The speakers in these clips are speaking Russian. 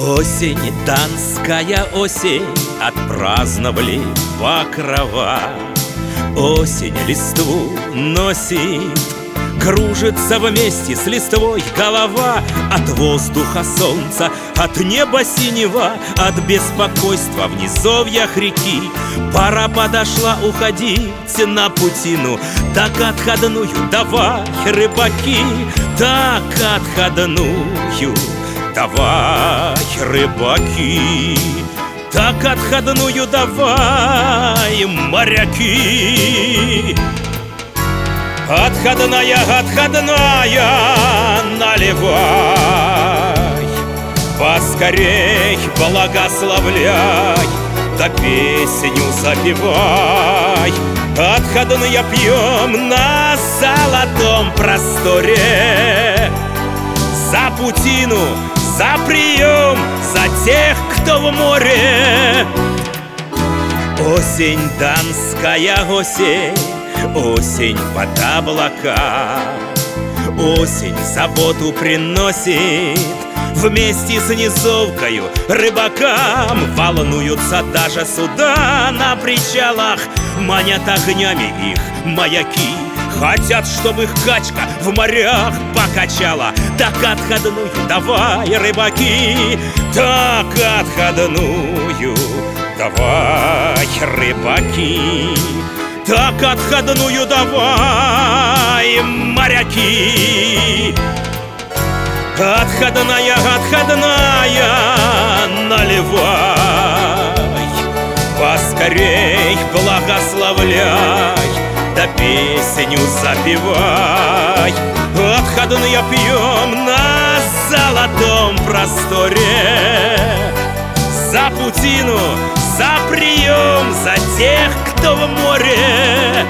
Осень, донская осень, отпраздновали покрова. Осень листву носит, кружится вместе с листвой голова. От воздуха солнца, от неба синего, от беспокойства в низовьях реки. Пора подошла уходить на путину, так отходную давай, рыбаки, так отходную давай, рыбаки, так отходную давай, моряки. Отходная, отходная, наливай, поскорей благословляй, да песню запевай. Отходные пьем на золотом просторе, за путину, за прием, за тех, кто в море. Осень, донская осень, осень под облака. Осень заботу приносит вместе с низовкою рыбакам. Волнуются даже суда на причалах, манят огнями их маяки. Хотят, чтобы их качка в морях покачала. Так отходную давай, рыбаки, так отходную давай, рыбаки, так отходную давай, моряки. Отходная, отходная, наливай, поскорей благословляй, да песню запевай. Отходные пьем на золотом просторе, за путину, за прием, за тех, кто в море.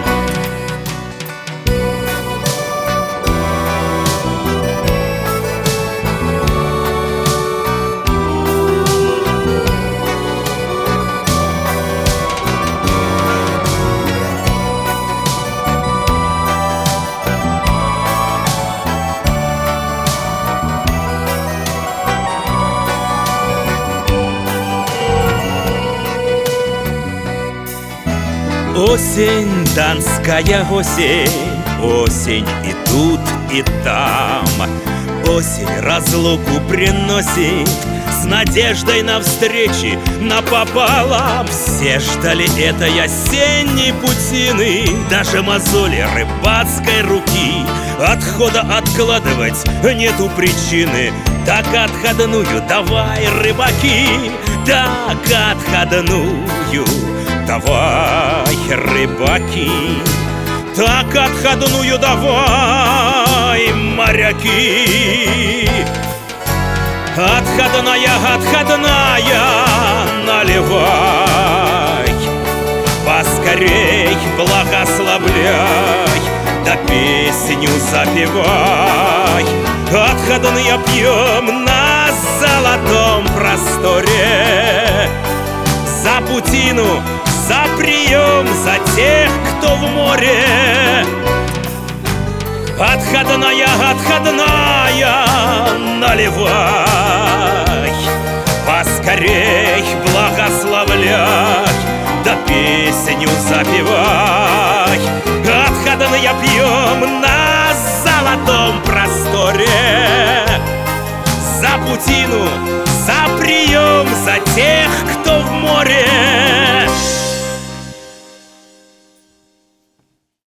Осень, донская осень, осень и тут, и там. Осень разлуку приносит с надеждой на встречи напополам. Все ждали этой осенней путины, даже мозоли рыбацкой руки. Отхода откладывать нету причины, так отходную давай, рыбаки, так отходную давай, рыбаки, так отходную давай, моряки. Отходная, отходная, наливай, поскорей благословляй, да песню запевай. Отходные пьем на золотом просторе, за путину, за прием, за тех, кто в море. Отходная, отходная, наливай, поскорей благословляй, да песню запевай. Отходные пьем на золотом просторе, за путину, за прием, за тех, кто в море.